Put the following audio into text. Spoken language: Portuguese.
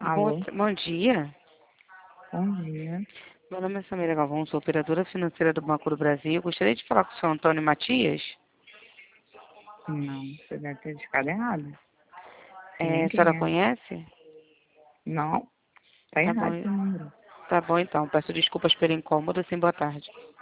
Alô, Bom dia. bom dia. Meu nome é Samira Galvão, sou operadora financeira do Banco do Brasil. Gostaria de falar com o senhor Antônio Matias. Não, você deve ter ficado errado. Sei nem A senhora quem é. conhece? Não, tá Tá errado bom, esse número. tá bom então. Peço desculpas pelo incômodo, sim, boa tarde.